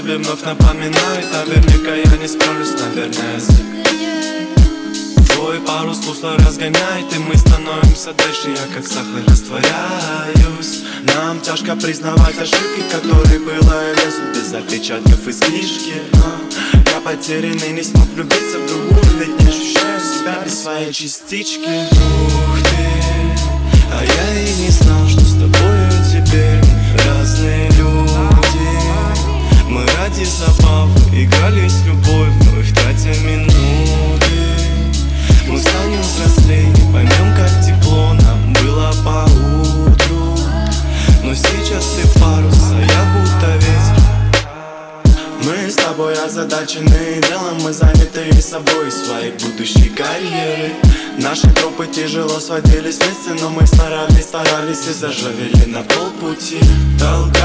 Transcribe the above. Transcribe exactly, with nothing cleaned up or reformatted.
себе вновь напоминает. Наверняка я не справлюсь, наверное, твой парус русло разгоняет, и мы становимся дальше. Я как сахар растворяюсь. Нам тяжко признавать ошибки, которые было лезу без отпечатков из книжки. Но я потерянный, не смог влюбиться в другую, ведь не ощущаю себя без своей частички. Ух ты, а я и не знал, что с тобою теперь мы разные люди. Мы ради забавы играли с любовью, вновь тратя минуты. Мы станем взрослее, поймем, как тепло нам было по утру. Но сейчас ты парус, а я будто ветер. Мы с тобой озадачены делом, мы заняты собой, своей будущей карьерой. Наши тропы тяжело сводились вместе, но мы старались, старались и заржавели на полпути. Долго